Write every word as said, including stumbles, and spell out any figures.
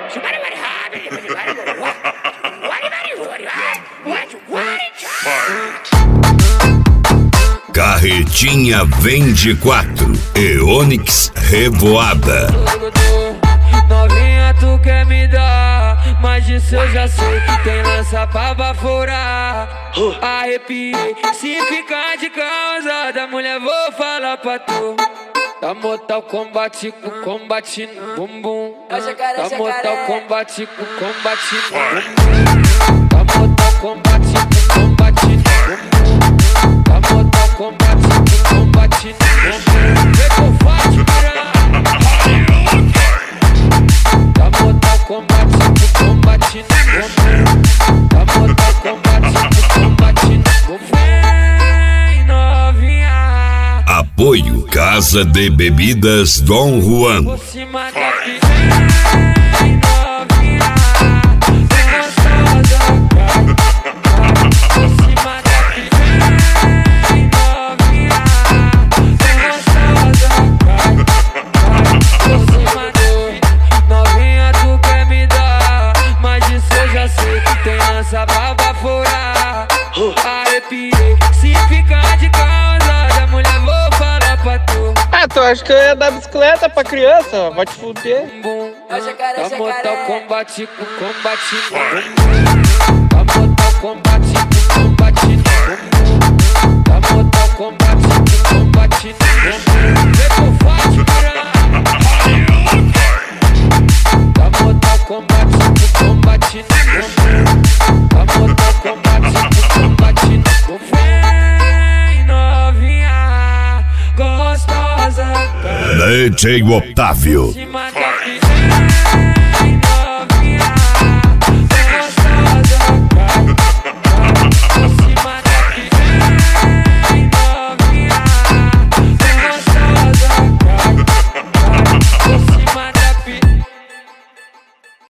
Carretinha vende quatro e Onix Revoada. Novinha, tu quer me dar, mas disso eu já sei que tem lança pra baforar. Arrepiei, se ficar de causa da mulher vou falar pra tu. Da Mortal Kombat com combate no bumbum. Da Mortal Kombat com combate no bumbum. Da Mortal Kombat com combate no bumbum. Da Mortal Kombat com combate no bumbum. Vem com forte, piranha. Da Mortal Kombat com combate no bumbum. Da Mortal Kombat com combate no bumbum. Vem, novinha. Apoio Casa de Bebidas Dom Juan. Por cima da piranha, novinha. Vem gostosa, por cima da piranha, novinha. Vem gostosa, por cima do novinha, tu quer me dar, mas disso eu já sei que tem lança pra baforar. Arrepiei, se ficar de causa da mulher vou falar pra tu. Ah, tu acha que eu ia dar bicicleta pra criança? Vai te fuder. Da Mortal Kombat com combate no bumbum. Da Mortal Kombat com combate no bumbum. Da Mortal Kombat com combate no bumbum. Vem com forte, piranha. Da Mortal Kombat com combate no bumbum. Da Mortal Kombat com combate no bumbum. Vem, novinha, gostosa. D J Otávio.